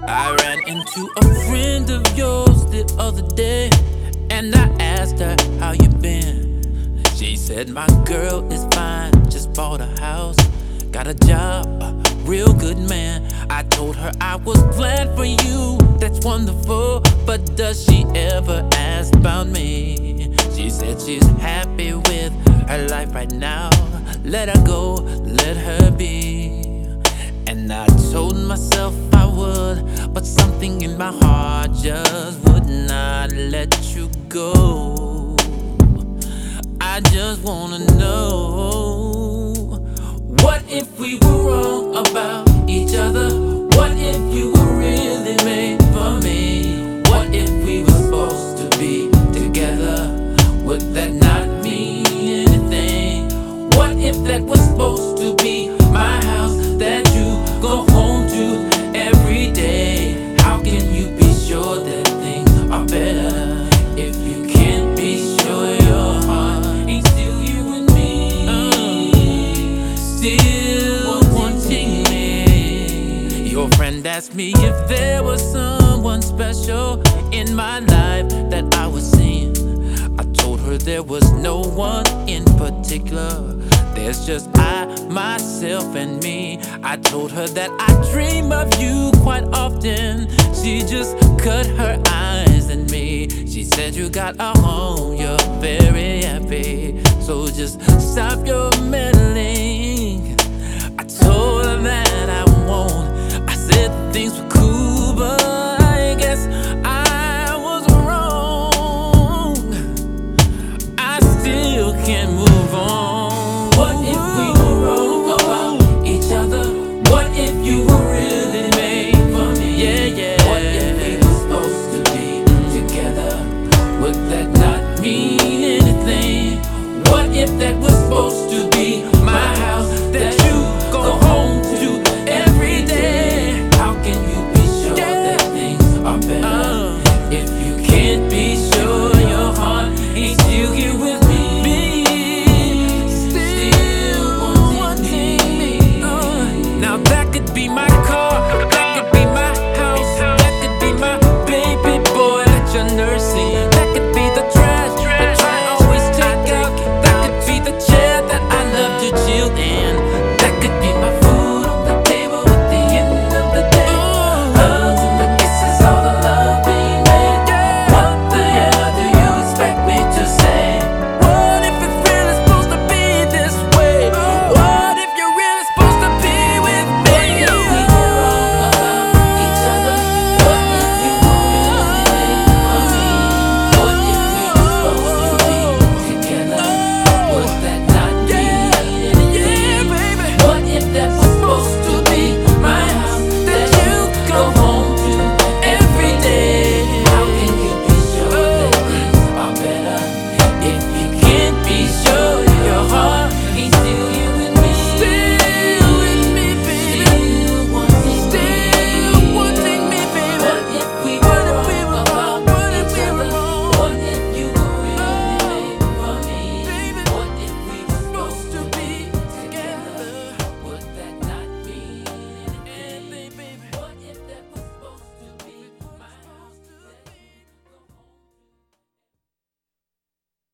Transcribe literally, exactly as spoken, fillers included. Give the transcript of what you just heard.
I ran into a friend of yours the other day, and I asked her how you been. She said my girl is fine, just bought a house, got a job, a real good man. I told her I was glad for you, that's wonderful, but does she ever ask about me? She said she's happy with her life right now. Let her go, let her be. And I told myself I would, but something in my heart just would not let you go. I just wanna know, what if we were wrong about each other? What if you were really made for me? What if we were supposed to be together? Would that not mean anything? What if that was supposed to be my house that you go home to every day? How can you be sure that things are better if you can't be sure your heart ain't still you and me? Still wanting me. Your friend asked me if there was someone special in my life that I was seeing. I told her there was no one in particular. There's just I, myself, and me. I told her that I dream of you quite often. She just cut her eyes at me. She said you got a home, you're very happy, so just stop your meddling. I told her that I won't. I said things were